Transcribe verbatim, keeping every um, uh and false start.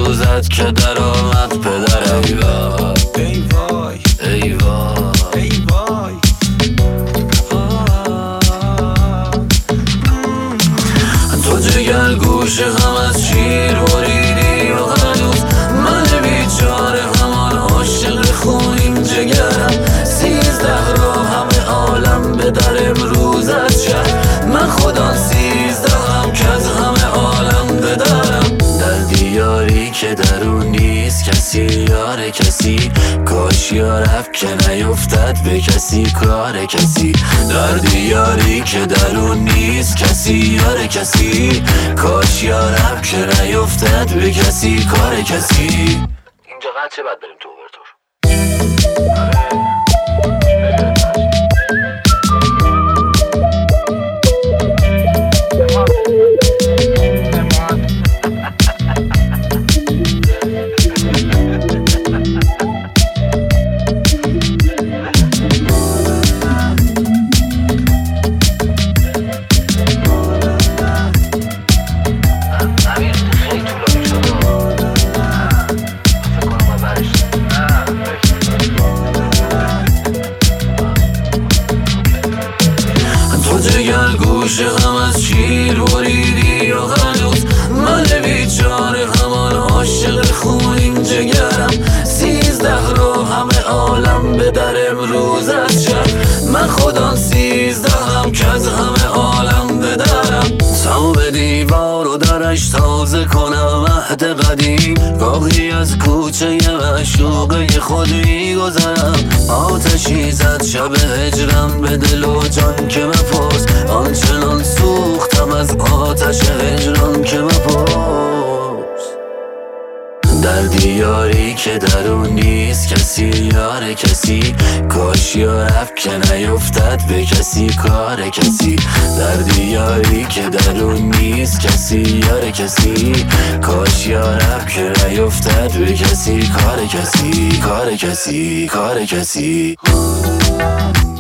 روزت که در آمد پدرم. ای وای ای وای ای وای تو جگر گوش هم از شیر بریدی و هنوز من بیچاره همان عاشق خونین جگرم. سیزده را همه عالم به در امروزت شد، من خدا سیزدهم که از همه عالم به درم. در دیاری که درون نیست کسی یار کسی، کاش یارب که نیفتد به کسی کار کسی. در دیاری که درون نیست کسی یار کسی، کاش یارب که نیفتد به کسی کار کسی. اینجا قد چه باید بریم تو اوورتور؟ جگر گوش هم از شیر بریدی و هنوز من بیچاره همان عاشق خونین جگرم. سیزده رو همه عالم به در امروزت شد، من خدا سیزدهم که از همه عالم به درم. تا به دیوار و درش تازه کنم عهد قدیم، گاهی از کوچه معشوقه خود میگذرم. آتشی زد شب هجرم به دل و جان که مپرس، آنچنان سوختم از آتش هجران که مپرس. در دیاری که درون نیست کسی یار کسی، کاش یارب که نیفتد به کسی کار کسی. در دیاری که درون نیست کسی یار کسی، کاش یارب که نیفتد به کسی کار کسی کار کسی کار کسی.